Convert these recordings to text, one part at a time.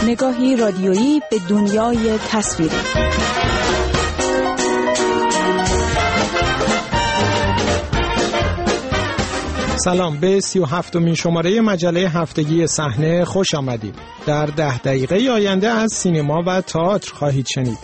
نگاهی رادیویی به دنیای تصویری. سلام، به 37مین شماره مجله هفتگی صحنه خوش آمدید. در 10 دقیقه آینده از سینما و تئاتر خواهید شنید.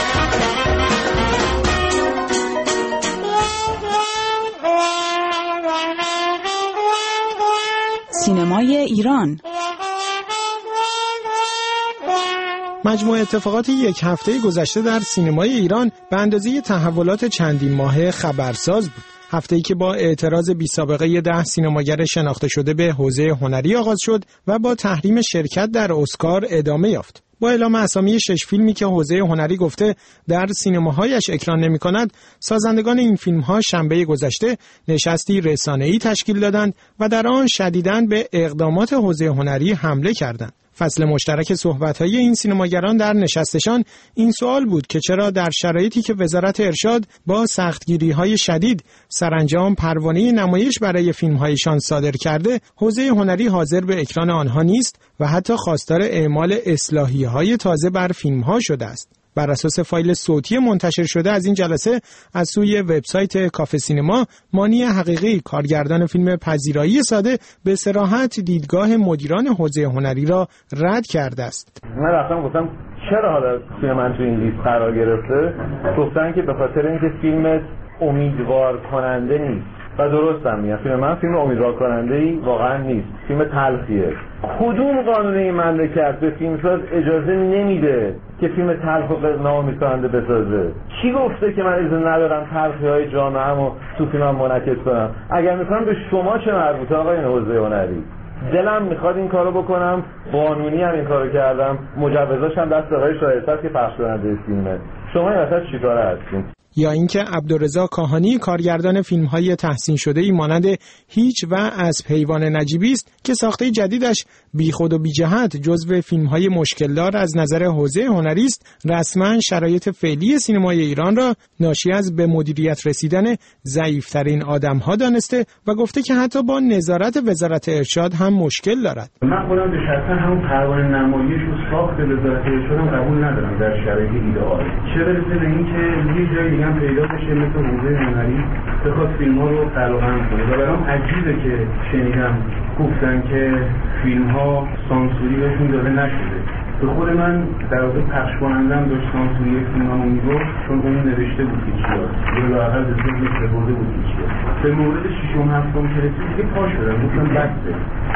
سینمای ایران. مجموع اتفاقات یک هفته گذشته در سینمای ایران به اندازه تحولات چندین ماهه خبرساز بود. هفته‌ای که با اعتراض بی سابقه 10 سینماگر شناخته شده به حوزه هنری آغاز شد و با تحریم شرکت در اسکار ادامه یافت. با اعلام اسامی 6 فیلمی که حوزه هنری گفته در سینماهایش اکران نمی‌کند، سازندگان این فیلم‌ها شنبه گذشته نشستی رسانه‌ای تشکیل دادند و در آن شدیداً به اقدامات حوزه هنری حمله کردند. فصل مشترک صحبت‌های این سینماگران در نشستشان این سوال بود که چرا در شرایطی که وزارت ارشاد با سختگیری‌های شدید سرانجام پروانه نمایش برای فیلم‌هایشان صادر کرده، حوزه هنری حاضر به اکران آنها نیست و حتی خواستار اعمال اصلاحیه‌های تازه بر فیلم‌ها شده است. بر اساس فایل صوتی منتشر شده از این جلسه از سوی وبسایت کافه سینما، مانی حقیقی کارگردان فیلم پذیرایی ساده به صراحت دیدگاه مدیران حوزه هنری را رد کرده است. من رفتم گفتم چرا حالا فیلم من تو این لیست قرار گرفته؟ گفتن که به خاطر اینکه فیلم امیدوار کننده نیست. و درستم میگم، فیلم من فیلم امیدوار کننده‌ای واقعا نیست، فیلم تلخیه. کدوم قانون این مملکت به فیلمساز اجازه نمیده که فیلم تلخ و ناامیدکننده بسازه؟ کی گفته که من اجازه ندارم تلخی‌های جامعه‌مو تو فیلمم منعکس کنم؟ اگر می‌خوام به شما چه مربوطه آقای حوزه هنری؟ دلم میخواد این کارو بکنم، قانونی هم این کارو کردم، مجوزاش هم دست آقای شایسته که پخش کننده فیلمه. شما این وسط چیکار هستین؟ یا اینکه عبدالرضا کاهانی کارگردان فیلم‌های تحسین شده‌ای مانند هیچ و اسب حیوان نجیبی است که ساخته جدیدش بیخود و بی‌جهت جزو فیلم‌های مشکلدار از نظر حوزه هنری است، رسما شرایط فعلی سینمای ایران را ناشی از به مدیریت رسیدن ضعیف‌ترین آدم‌ها دانسته و گفته که حتی با نظارت وزارت ارشاد هم مشکل دارد. من خودم به شخصا همون پروانه نمایش و ساخت وزارت ارشاد قبول ندارم در شرایط ایدئال. چه برسه به اینکه یه جای هم پیدا بشه مثل حوزه هنری بخواد فیلم ها رو قلقم کنه. و برام عجیبه که شنیدم گفتن که فیلم ها سانسوری بهشون داده نشده. به خود من در واقع پخش کنندم داشت سانسوری فیلم ها میگفت، چون اون نوشته بود که چیاست یا لااقل به ذهن برده بود که چیاست. به مورد 6 و 7 که رسید که پا شدم گفتم بسه.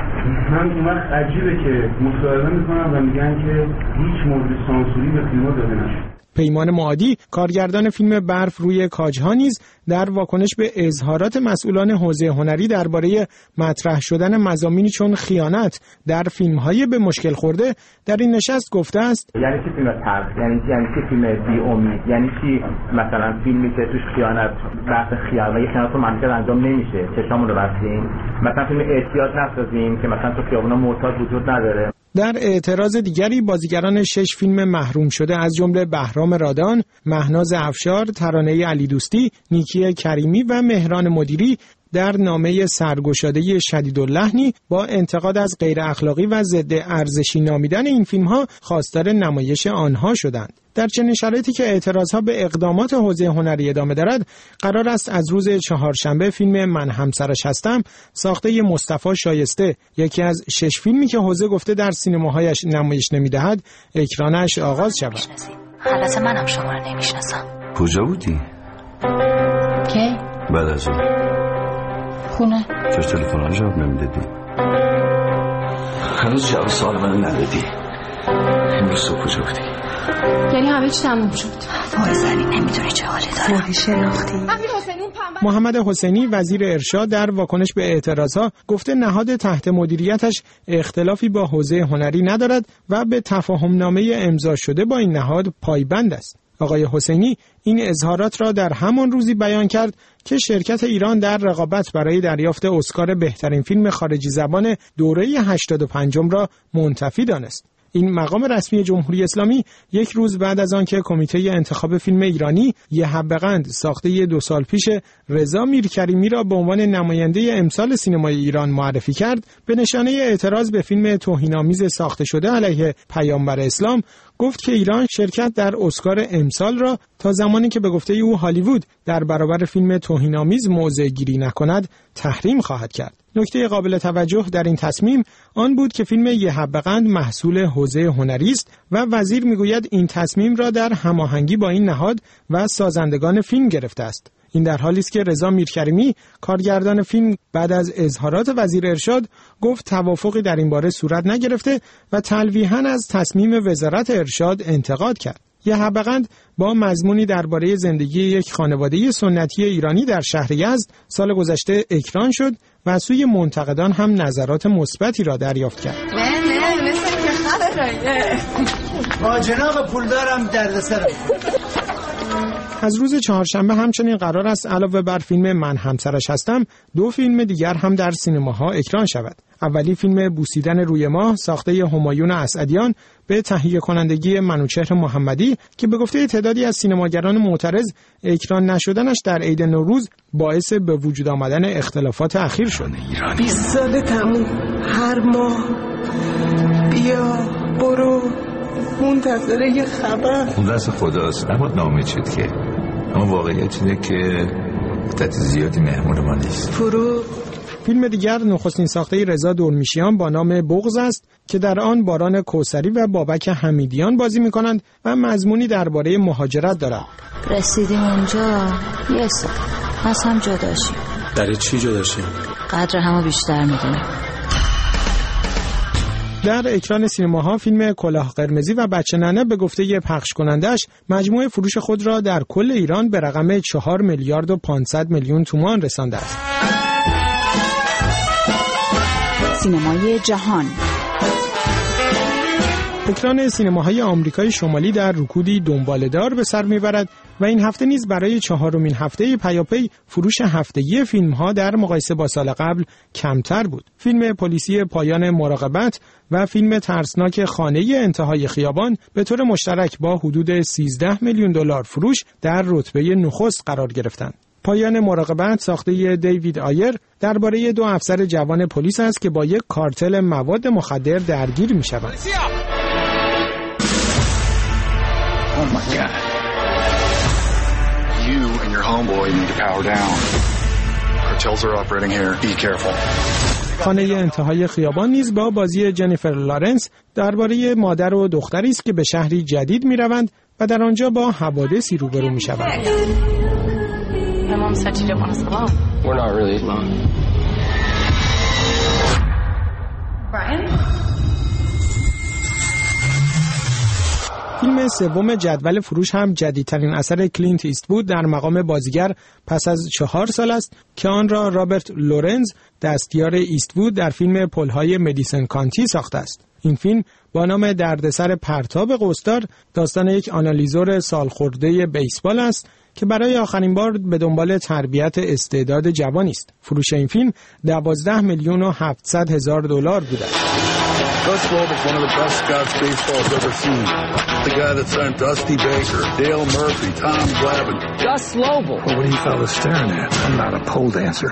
من اون وقت عجیبه که مصاحبه میکنم و میگن که هیچ مورد سانسوری به فیلم ها داده نشده. پیمان معادی کارگردان فیلم برف روی کاجها نیز در واکنش به اظهارات مسئولان حوزه هنری درباره مطرح شدن مضامینی چون خیانت در فیلم‌های به مشکل خورده در این نشست گفته است: یعنی چی فیلم تلخ؟ یعنی چی فیلم بی امید؟ یعنی چی مثلا فیلمی که توش خیانت، بحث خیانت رو منطقی انجام نمیشه، چشامون رو بستیم؟ مثلا فیلم احتیاط نسازیم که مثلا تو خیابونا معتاد وجود نداره. در اعتراض دیگری بازیگران 6 فیلم محروم شده از جمله بهرام رادان، مهناز افشار، ترانه علی دوستی، نیکی کریمی و مهران مدیری در نامه سرگشاده شدیداللحنی با انتقاد از غیر اخلاقی و ضد ارزشی نامیدن این فیلم‌ها خواستار نمایش آنها شدند. در چنین شرایطی که اعتراضها به اقدامات حوزه هنری ادامه دارد، قرار است از روز چهارشنبه فیلم من همسرش هستم ساخته مصطفی شایسته، یکی از 6 فیلمی که حوزه گفته در سینماهایش نمایش نمی‌دهد، اکرانش آغاز شود. خلاص منم شما رو نمیشناسم. کجا بودی؟ کی؟ بعد از اون خونه. چرا تلفن‌ها جواب نمیدادی؟ هنوز جواب سوال منو ندادی. امروز صبح کجا بودی؟ یعنی همه چی تموم شد. وای زنی نمیدونی چه حالی دارم. وای شناختی. محمد حسینی وزیر ارشاد در واکنش به اعتراضها گفته نهاد تحت مدیریتش اختلافی با حوزه هنری ندارد و به تفاهمنامه امضا شده با این نهاد پایبند است. آقای حسینی این اظهارات را در همان روزی بیان کرد که شرکت ایران در رقابت برای دریافت اسکار بهترین فیلم خارجی زبان دوره 85 را منتفی دانست. این مقام رسمی جمهوری اسلامی یک روز بعد از آن که کمیته انتخاب فیلم ایرانی یه حبه‌قند ساخته 2 سال پیش رضا میرکریمی را به عنوان نماینده امسال سینمای ایران معرفی کرد، به نشانه اعتراض به فیلم توهین‌آمیز ساخته شده علیه پیامبر اسلام گفت که ایران شرکت در اسکار امسال را تا زمانی که به گفته او هالیوود در برابر فیلم توهین‌آمیز موضع گیری نکند تحریم خواهد کرد. نکته قابل توجه در این تصمیم آن بود که فیلم یه حبه‌قند محصول حوزه هنری است و وزیر میگوید این تصمیم را در هماهنگی با این نهاد و سازندگان فیلم گرفته است. این در حالی است که رضا میرکریمی کارگردان فیلم بعد از اظهارات وزیر ارشاد گفت توافقی در این باره صورت نگرفته و تلویحاً از تصمیم وزارت ارشاد انتقاد کرد. یه حبه‌قند با مضمونی درباره زندگی یک خانواده سنتی ایرانی در شهر یزد سال گذشته اکران شد و از سوی منتقدان هم نظرات مثبتی را دریافت کرد. با جناب پولدارم دردسر. از روز چهارشنبه همچنین قرار است علاوه بر فیلم من همسرش هستم 2 فیلم دیگر هم در سینماها اکران شود. اولی فیلم بوسیدن روی ماه ساخته همایون اسعدیان به تهیه کنندگی منوچهر محمدی که به گفته تعدادی از سینماگران معترض اکران نشدنش در عید نوروز باعث به وجود آمدن اختلافات اخیر شد. 20 سال تموم هر ماه بیا برو منتظر یه خبر. اون دست خداست، نباید ناامید شد که، اما واقعیت اینه که مدت زیادی مهمون ما نیست. فیلم دیگر نخستین ساخته رضا دورمیشیان با نام بغض است که در آن باران کوثری و بابک حمیدیان بازی می‌کنند و مضمونی درباره مهاجرت دارد. رسیدیم اونجا یه سال از هم جداشیم. در چی جداشیم؟ قدر همو بیشتر می‌دونیم. در اکران سینماها فیلم کلاه قرمزی و بچه ننه به گفته پخش کنندش مجموع فروش خود را در کل ایران به رقم 4 میلیارد و 500 میلیون تومان رسانده است. سینمای جهان. اکران سینماهای آمریکای شمالی در رکودی دنباله‌دار به سر میبرد و این هفته نیز برای 4مین هفته پیاپی فروش هفتگی فیلم‌ها در مقایسه با سال قبل کمتر بود. فیلم پلیسی پایان مراقبت و فیلم ترسناک خانه انتهای خیابان به طور مشترک با حدود 13 میلیون دلار فروش در رتبه نخست قرار گرفتند. پایان مراقبت ساخته دیوید آیر درباره 2 افسر جوان پلیس است که با یک کارتل مواد مخدر درگیر می‌شوند. Oh my God. You and your homeboy need to power down. Cartels are operating here. Be careful. خانه انتهای خیابان نیز با بازی جنیفر لارنس درباره مادر و دختری است که به شهری جدید می‌روند و در آنجا با حوادثی روبرو می‌شوند. My mom said she didn't want us alone. We're not really alone. Brian? فیلم سوم جدول فروش هم جدیدترین اثر کلینت ایستوود در مقام بازیگر پس از 4 سال است که آن را رابرت لورنز دستیار ایستوود در فیلم پل‌های مدیسن کانتی ساخته است. این فیلم با نام دردسر پرتاب قوسدار داستان یک آنالیزور سالخورده بیسبال است که برای آخرین بار به دنبال تربیت استعداد جوانی است. فروش این فیلم 12 میلیون و 700 هزار دلار بوده. Gus Loeb is one of the best scouts baseball's ever seen. The guy that signed Dusty Baker, Dale Murphy, Tom Glavine. Gus Loeb. Well, what are you fellas staring at? I'm not a pole dancer.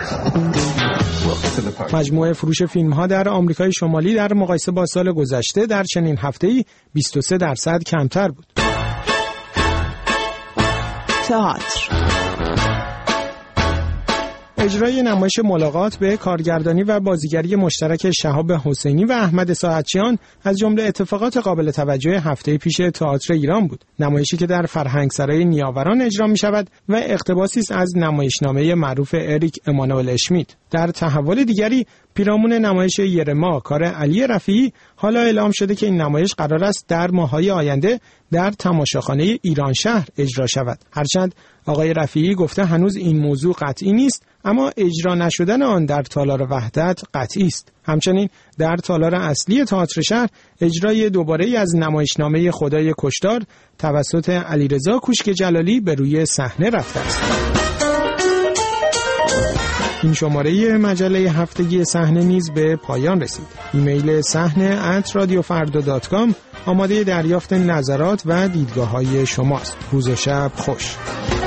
مجموع فروش فیلم‌ها در آمریکای شمالی در مقایسه با سال گذشته در چنین هفته‌ای 23% کمتر بود. تئاتر. اجرای نمایش ملاقات به کارگردانی و بازیگری مشترک شهاب حسینی و احمد ساعتچیان از جمله اتفاقات قابل توجه هفته پیش تئاتر ایران بود. نمایشی که در فرهنگسرای نیاوران اجرا می شود و اقتباسی است از نمایشنامه معروف اریک امانوئل اشمیت. در تحول دیگری پیرامون نمایش یرما کار علی رفیعی حالا اعلام شده که این نمایش قرار است در ماه‌های آینده در تماشاخانه ایران شهر اجرا شود. هرچند آقای رفیعی گفته هنوز این موضوع قطعی نیست، اما اجرا نشدن آن در تالار وحدت قطعی است. همچنین در تالار اصلی تئاتر شهر اجرای دوباره از نمایشنامه خدای کشتار توسط علیرضا کوشک جلالی به روی صحنه رفته است. این شماره مجله هفتگی صحنه نیز به پایان رسید. ایمیل sahne@radiofarda.com آماده دریافت نظرات و دیدگاه‌های شماست. روز و شب خوش.